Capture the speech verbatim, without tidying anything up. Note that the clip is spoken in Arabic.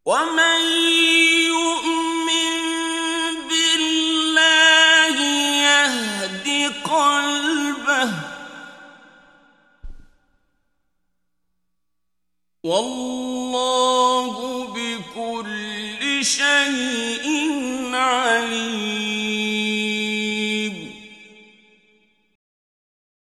ومن يؤمن بالله يهد قلبه والله بكل شيء